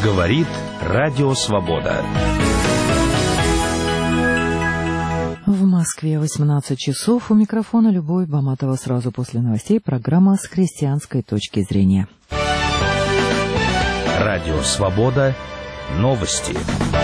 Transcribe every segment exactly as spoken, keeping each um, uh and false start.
Говорит Радио Свобода. В Москве восемнадцать часов. У микрофона Любовь Баматова. Сразу после новостей программа с христианской точки зрения. Радио Свобода. Новости.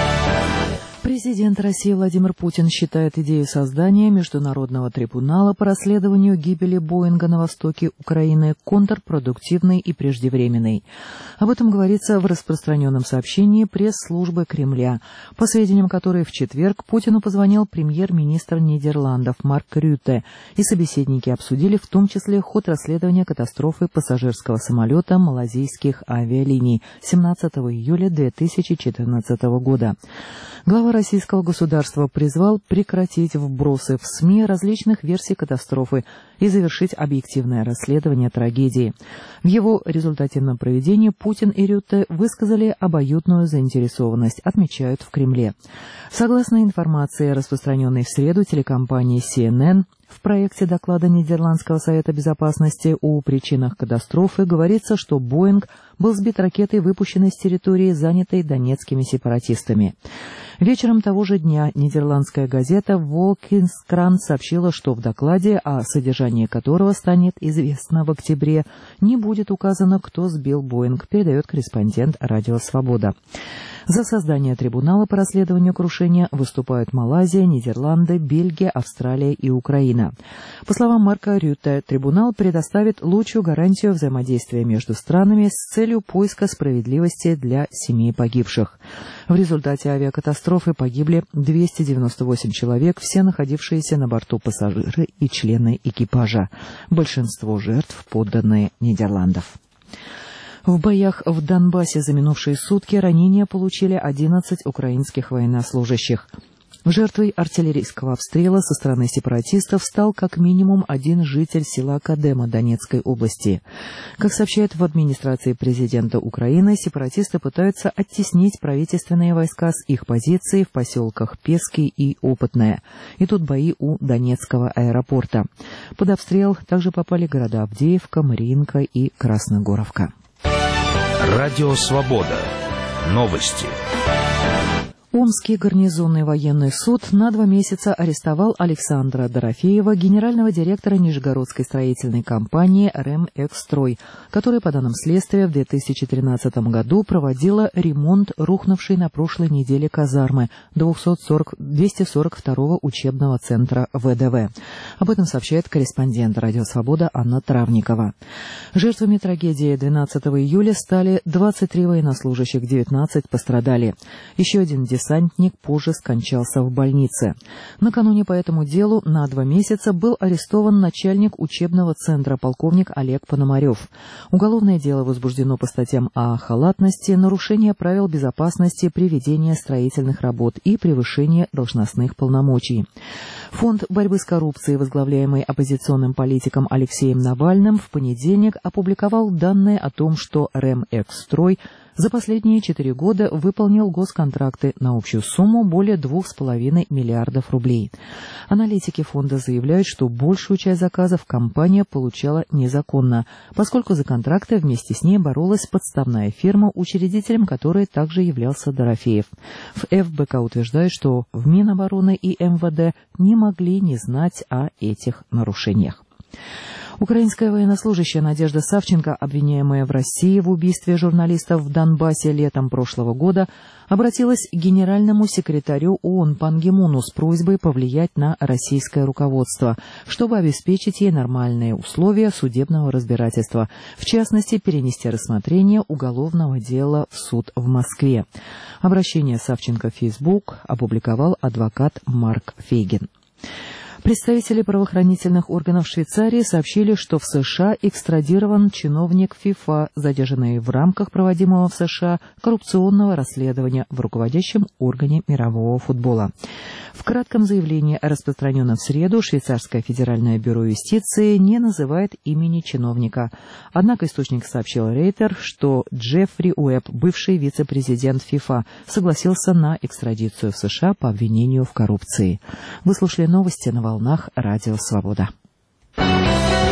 Президент России Владимир Путин считает идею создания Международного трибунала по расследованию гибели Боинга на востоке Украины контрпродуктивной и преждевременной. Об этом говорится в распространенном сообщении пресс-службы Кремля, по сведениям которой в четверг Путину позвонил премьер-министр Нидерландов Марк Рютте, и собеседники обсудили в том числе ход расследования катастрофы пассажирского самолета малазийских авиалиний семнадцатого июля две тысячи четырнадцатого года. Глава российского государства призвал прекратить вбросы в СМИ различных версий катастрофы и завершить объективное расследование трагедии. В его результативном проведении Путин и Рютте высказали обоюдную заинтересованность, отмечают в Кремле. Согласно информации, распространенной в среду телекомпанией си эн эн, в проекте доклада Нидерландского совета безопасности о причинах катастрофы говорится, что «Боинг» был сбит ракетой, выпущенной с территории, занятой донецкими сепаратистами. Вечером того же дня нидерландская газета «Волкинскран» сообщила, что в докладе, о содержании которого станет известно в октябре, не будет указано, кто сбил «Боинг», передает корреспондент «Радио Свобода». За создание трибунала по расследованию крушения выступают Малайзия, Нидерланды, Бельгия, Австралия и Украина. По словам Марка Рютте, трибунал предоставит лучшую гарантию взаимодействия между странами с целью поиска справедливости для семей погибших. В результате авиакатастрофы погибли двести девяносто восемь человек, все находившиеся на борту пассажиры и члены экипажа. Большинство жертв подданные Нидерландов. В боях в Донбассе за минувшие сутки ранения получили одиннадцать украинских военнослужащих. Жертвой артиллерийского обстрела со стороны сепаратистов стал как минимум один житель села Кадема Донецкой области. Как сообщают в администрации президента Украины, сепаратисты пытаются оттеснить правительственные войска с их позиций в поселках Пески и Опытное. Идут бои у Донецкого аэропорта. Под обстрел также попали города Авдеевка, Мариинка и Красногоровка. Радио Свобода. Новости. Омский гарнизонный военный суд на два месяца арестовал Александра Дорофеева, генерального директора Нижегородской строительной компании «Ремэкстрой», которая, по данным следствия, в две тысячи тринадцатом году проводила ремонт рухнувшей на прошлой неделе казармы двести сорок второго учебного центра вэ дэ вэ. Об этом сообщает корреспондент «Радио Свобода» Анна Травникова. Жертвами трагедии двенадцатого июля стали двадцать три военнослужащих, девятнадцать пострадали. Еще один десантник позже скончался в больнице. Накануне по этому делу на два месяца был арестован начальник учебного центра полковник Олег Пономарев. Уголовное дело возбуждено по статьям о халатности, нарушение правил безопасности при ведении строительных работ и превышение должностных полномочий. Фонд борьбы с коррупцией, возглавляемый оппозиционным политиком Алексеем Навальным, в понедельник опубликовал данные о том, что «Ремэкстрой» за последние четыре года выполнил госконтракты на общую сумму более двух с половиной миллиардов рублей. Аналитики фонда заявляют, что большую часть заказов компания получала незаконно, поскольку за контракты вместе с ней боролась подставная фирма, учредителем которой также являлся Дорофеев. В эф бэ ка утверждают, что в Минобороны и эм вэ дэ не могли не знать о этих нарушениях. Украинская военнослужащая Надежда Савченко, обвиняемая в России в убийстве журналистов в Донбассе летом прошлого года, обратилась к генеральному секретарю ООН Пан Ги Муну с просьбой повлиять на российское руководство, чтобы обеспечить ей нормальные условия судебного разбирательства, в частности, перенести рассмотрение уголовного дела в суд в Москве. Обращение Савченко в Facebook опубликовал адвокат Марк Фейгин. Представители правоохранительных органов Швейцарии сообщили, что в США экстрадирован чиновник ФИФА, задержанный в рамках проводимого в США коррупционного расследования в руководящем органе мирового футбола. В кратком заявлении, распространенном в среду, Швейцарское федеральное бюро юстиции не называет имени чиновника. Однако источник сообщил Рейтер, что Джеффри Уэбб, бывший вице-президент ФИФА, согласился на экстрадицию в США по обвинению в коррупции. Вы слушали новости на волнах Радио Свобода.